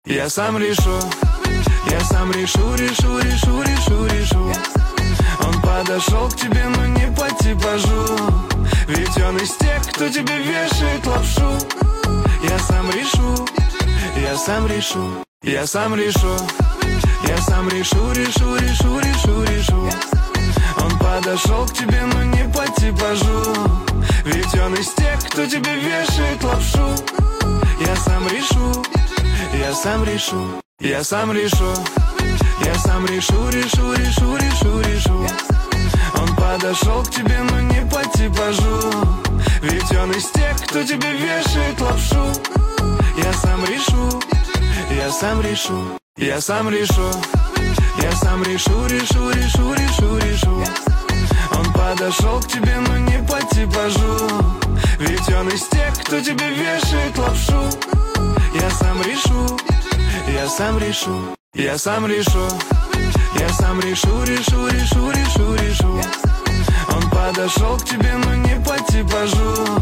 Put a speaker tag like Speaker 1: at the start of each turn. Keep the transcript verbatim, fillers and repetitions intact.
Speaker 1: Я сам решу, я сам решу, решу, решу, решу, решу. Он подошел к тебе, но не по типажу, ведь он из тех, кто тебе вешает лапшу. Я сам решу, я сам решу, я сам решу, я сам решу, решу, решу, решу, решу. Он подошел к тебе, но не по типажу, ведь он из тех, кто тебе вешает лапшу. Я сам решу, я сам решу, я сам решу, я сам решу, решу, решу, решу, решу. Он подошел к тебе, но не по типажу, ведь он из тех, кто тебе вешает лапшу. Я сам решу, я сам решу, я сам решу, я сам решу, решу, решу, решу, решу. Он подошел к тебе, но не по типажу, ведь он из тех, кто тебе вешает лапшу. Я сам решу, я сам решу, я сам решу, я сам решу, решу, решу, решу, решу. Он подошел к тебе, но не по типажу,